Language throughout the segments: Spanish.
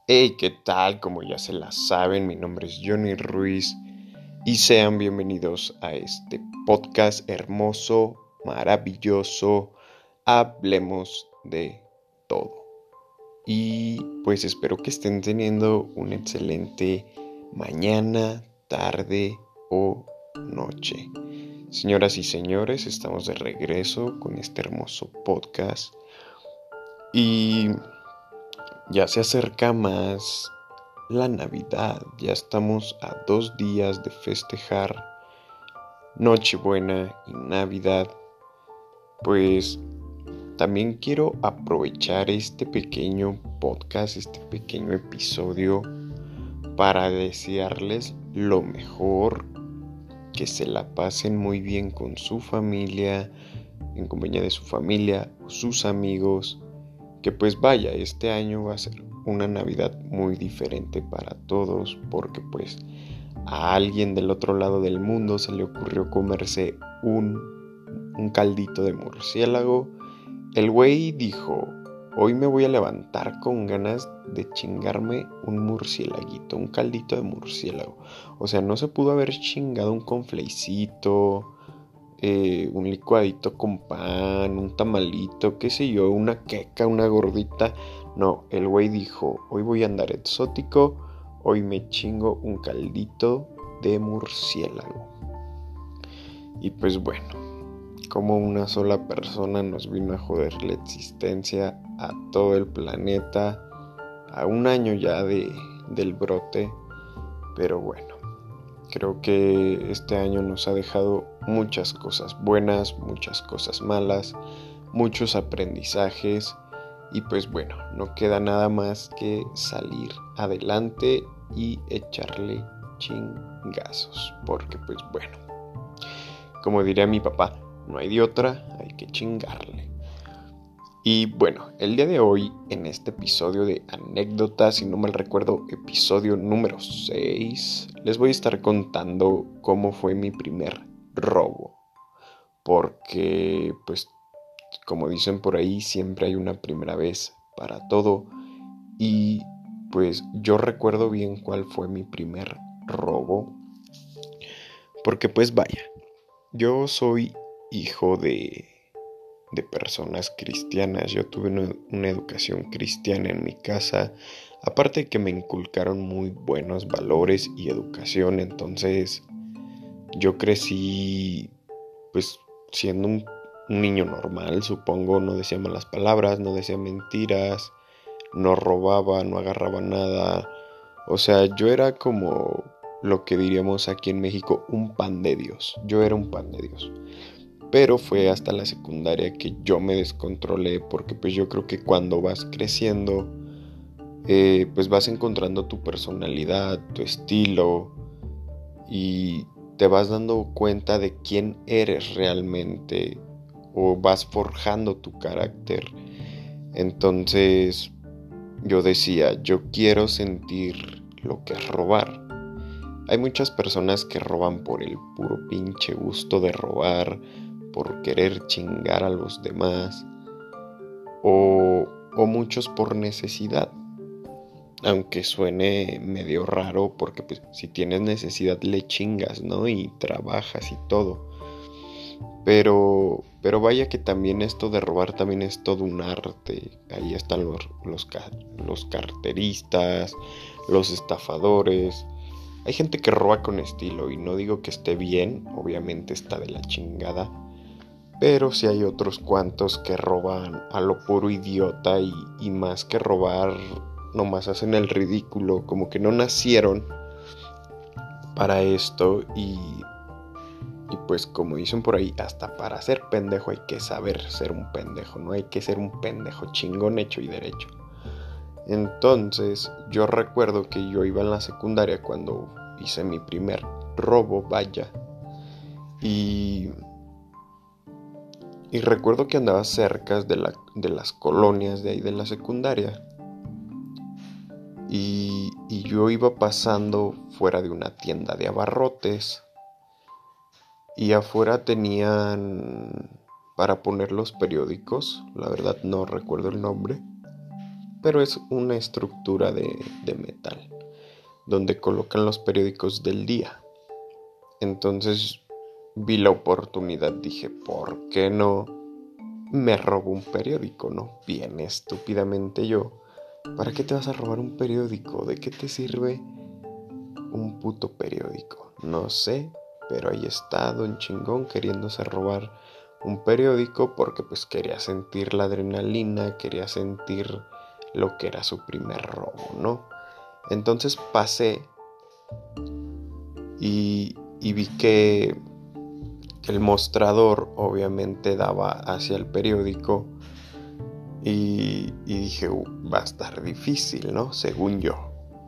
Hey, ¿qué tal? Como ya se la saben, mi nombre es Johnny Ruiz y sean bienvenidos a este podcast hermoso, maravilloso, Hablemos de todo. Y pues espero que estén teniendo una excelente mañana, tarde o noche. Señoras y señores, estamos de regreso con este hermoso podcast y ya se acerca más la Navidad. Ya estamos a 2 días de festejar Nochebuena y Navidad. Pues también quiero aprovechar este pequeño podcast, este pequeño episodio para desearles lo mejor, que se la pasen muy bien con su familia, en compañía de su familia o sus amigos. Que pues vaya, este año va a ser una Navidad muy diferente para todos, porque pues a alguien del otro lado del mundo se le ocurrió comerse un caldito de murciélago. El güey dijo: hoy me voy a levantar con ganas de chingarme un murciélaguito, un caldito de murciélago. O sea, no se pudo haber chingado un confleicito, un licuadito con pan, un tamalito, qué sé yo, una queca, una gordita. No, el güey dijo: hoy voy a andar exótico, hoy me chingo un caldito de murciélago. Y pues bueno, como una sola persona nos vino a joder la existencia a todo el planeta, a un año ya del brote. Pero bueno, creo que este año nos ha dejado muchas cosas buenas, muchas cosas malas, muchos aprendizajes. Y pues bueno, no queda nada más que salir adelante y echarle chingazos. Porque pues bueno, como diría mi papá, no hay de otra, hay que chingarle. Y bueno, el día de hoy, en este episodio de anécdotas, si no mal recuerdo, episodio número 6, les voy a estar contando cómo fue mi primer robo. Porque, pues, como dicen por ahí, siempre hay una primera vez para todo. Y pues yo recuerdo bien cuál fue mi primer robo. Porque pues vaya, yo soy hijo de personas cristianas. Yo tuve una educación cristiana en mi casa, aparte de que me inculcaron muy buenos valores y educación. Entonces yo crecí pues siendo un niño normal, supongo. No decía malas palabras, no decía mentiras, no robaba, no agarraba nada. O sea, yo era como lo que diríamos aquí en México, un pan de Dios. Yo era un pan de Dios. Pero fue hasta la secundaria que yo me descontrolé, porque pues yo creo que cuando vas creciendo, pues vas encontrando tu personalidad, tu estilo, y te vas dando cuenta de quién eres realmente, o vas forjando tu carácter. Entonces yo decía: yo quiero sentir lo que es robar. Hay muchas personas que roban por el puro pinche gusto de robar, por querer chingar a los demás, o muchos por necesidad. Aunque suene medio raro, porque pues si tienes necesidad le chingas, ¿no? Y trabajas y todo. Pero vaya que también esto de robar también es todo un arte. Ahí están los carteristas, los estafadores. Hay gente que roba con estilo, y no digo que esté bien, obviamente está de la chingada. Pero sí hay otros cuantos que roban a lo puro idiota, y más que robar, nomás hacen el ridículo, como que no nacieron para esto. Y pues como dicen por ahí, hasta para ser pendejo hay que saber ser un pendejo, ¿no? Hay que ser un pendejo chingón hecho y derecho. Entonces yo recuerdo que yo iba en la secundaria cuando hice mi primer robo, vaya. Y recuerdo que andaba cerca de las colonias de ahí de la secundaria. Y yo iba pasando fuera de una tienda de abarrotes. Y afuera tenían para poner los periódicos. La verdad no recuerdo el nombre. pero es una estructura de metal donde colocan los periódicos del día. Entonces vi la oportunidad, dije, ¿por qué no me robo un periódico, no? Bien estúpidamente yo. ¿Para qué te vas a robar un periódico? ¿De qué te sirve un puto periódico? No sé, pero ahí está Don Chingón queriéndose robar un periódico porque pues quería sentir la adrenalina, quería sentir lo que era su primer robo, ¿no? Entonces pasé y vi que el mostrador obviamente daba hacia el periódico y dije, va a estar difícil, ¿no? Según yo.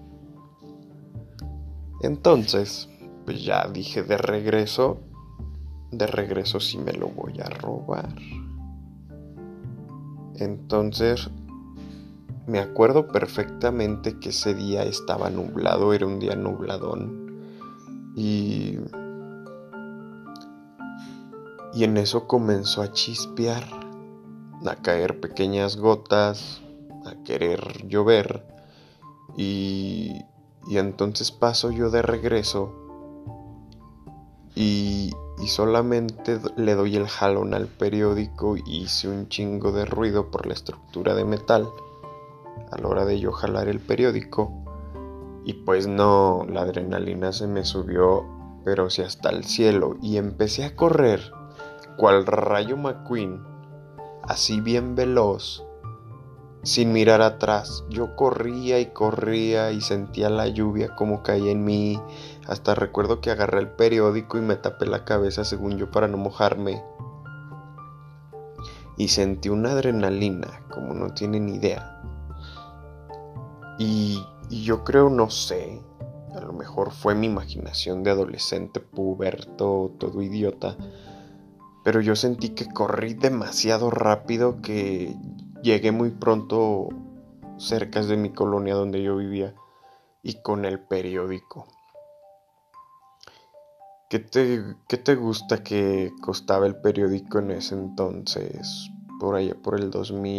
Entonces, pues ya dije de regreso sí me lo voy a robar. Entonces, me acuerdo perfectamente que ese día estaba nublado, era un día nubladón. Y en eso comenzó a chispear, a caer pequeñas gotas, a querer llover. Y entonces paso yo de regreso y solamente le doy el jalón al periódico y hice un chingo de ruido por la estructura de metal a la hora de yo jalar el periódico. Y pues no, la adrenalina se me subió, pero sí hasta el cielo, y empecé a correr cual Rayo McQueen, así bien veloz, sin mirar atrás. Yo corría y sentía la lluvia como caía en mí. Hasta recuerdo que agarré el periódico y me tapé la cabeza según yo para no mojarme. Y sentí una adrenalina como no tienen idea. Y yo creo, no sé, a lo mejor fue mi imaginación de adolescente, puberto, todo idiota, pero yo sentí que corrí demasiado rápido, que llegué muy pronto cerca de mi colonia donde yo vivía y con el periódico. ¿Qué te gusta que costaba el periódico en ese entonces? Por allá por el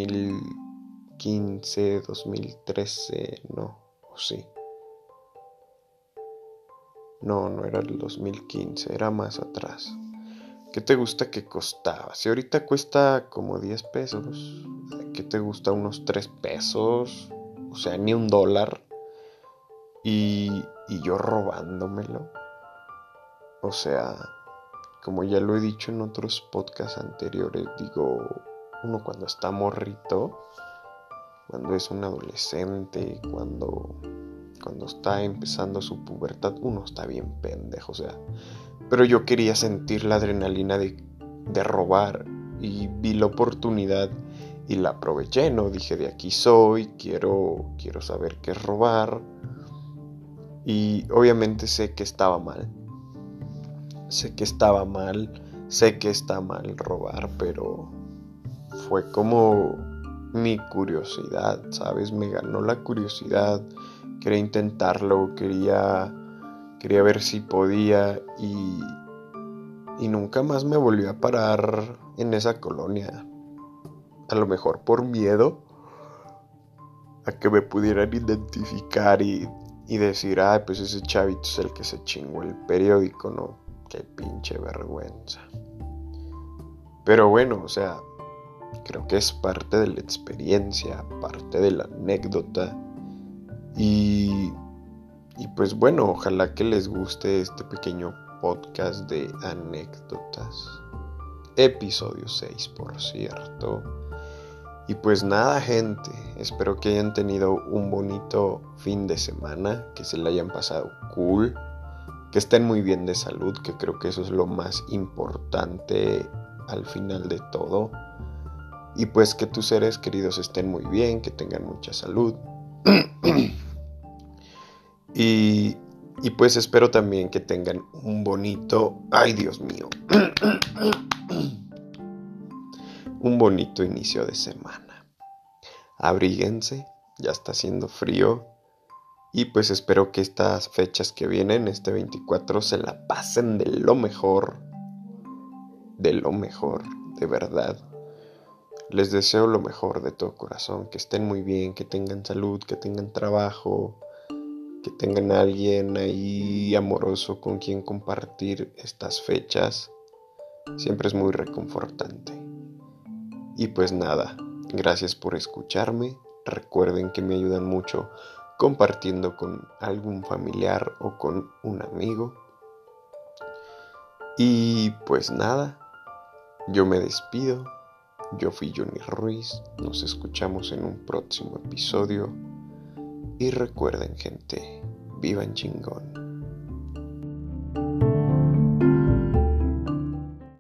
2015, 2013, no, o sí. No era el 2015, era más atrás. ¿Qué te gusta que costaba? Si ahorita cuesta como 10 pesos, ¿qué te gusta? Unos 3 pesos, o sea, ni $1. Y yo robándomelo. O sea, como ya lo he dicho en otros podcasts anteriores, digo, uno cuando está morrito, cuando es un adolescente, cuando está empezando su pubertad, uno está bien pendejo, o sea. Pero yo quería sentir la adrenalina de robar y vi la oportunidad y la aproveché, ¿no? Dije, de aquí soy, quiero saber qué es robar. Y obviamente sé que estaba mal. Sé que está mal robar, pero fue como mi curiosidad, ¿sabes? Me ganó la curiosidad, quería intentarlo, quería ver si podía y nunca más me volví a parar en esa colonia. A lo mejor por miedo a que me pudieran identificar y decir, pues ese chavito es el que se chingó el periódico, ¿no? Qué pinche vergüenza. Pero bueno, o sea, creo que es parte de la experiencia, parte de la anécdota. Y pues bueno, ojalá que les guste este pequeño podcast de anécdotas. Episodio 6, por cierto. Y pues nada, gente, espero que hayan tenido un bonito fin de semana, que se la hayan pasado cool, que estén muy bien de salud, que creo que eso es lo más importante al final de todo. Y pues que tus seres queridos estén muy bien, que tengan mucha salud. y pues espero también que tengan un bonito... ¡Ay, Dios mío! Un bonito inicio de semana. Abríguense, ya está haciendo frío. Y pues espero que estas fechas que vienen, este 24, se la pasen de lo mejor, de verdad. Les deseo lo mejor de todo corazón, que estén muy bien, que tengan salud, que tengan trabajo, que tengan a alguien ahí amoroso con quien compartir estas fechas. Siempre es muy reconfortante. Y pues nada, gracias por escucharme. Recuerden que me ayudan mucho compartiendo con algún familiar o con un amigo. Y pues nada, yo me despido. Yo fui Johnny Ruiz. Nos escuchamos en un próximo episodio. Y recuerden, gente, vivan chingón.